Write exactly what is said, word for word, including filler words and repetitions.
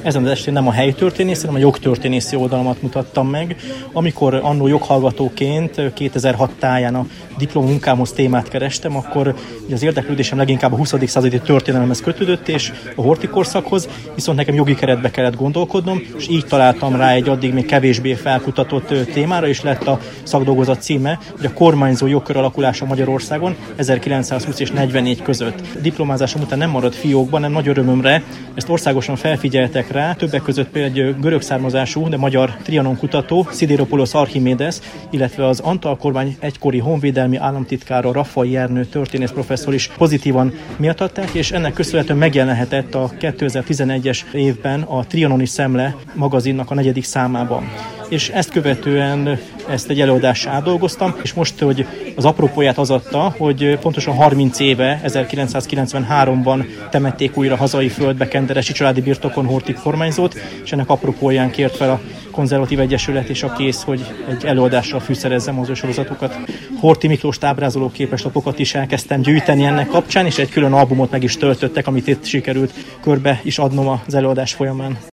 Ezen az estén nem a helytörténész, hanem a jogtörténészi oldalamat mutattam meg. Amikor annó joghallgatóként kétezer-hat táján a diplomunkámhoz témát kerestem, akkor az érdeklődésem leginkább a huszadik századi történelemhez kötődött, és a horthy-korszakhoz, viszont nekem jogi keretbe kellett gondolkodnom, és így találtam rá egy addig még kevésbé felkutatott témára, és lett a szakdolgozat címe, hogy a kormányzó jogkör alakulása Magyarországon ezerkilencszázhúsz és negyvennégy között. Diplomázásom után nem maradt fiókban, nem nagy örömömre, ezt országosan felfigyeltek rá, többek között például egy görög származású, de magyar Trianon kutató, Szidiropoulos Archimédes, illetve az Antal kormány egykori honvédelmi államtitkára Rafai Ernő történész professzor is pozitívan méltatták, és ennek köszönhetően megjelenhetett a kétezer-tizenegyes évben a Trianoni Szemle magazinnak a negyedik számában. És ezt követően ezt egy előadással átdolgoztam, és most, hogy az apropóját az adta, hogy pontosan harminc éve, ezerkilencszázkilencvenháromban temették újra hazai földbe kenderesi családi birtokon Horthy kormányzót, és ennek apropóján kért fel a Konzervatív Egyesület és a Kész, hogy egy előadással fűszerezzem az ő sorozatokat. Horthy Miklóst ábrázoló képeslapokat is elkezdtem gyűjteni ennek kapcsán, és egy külön albumot meg is töltöttek, amit itt sikerült körbe is adnom az előadás folyamán.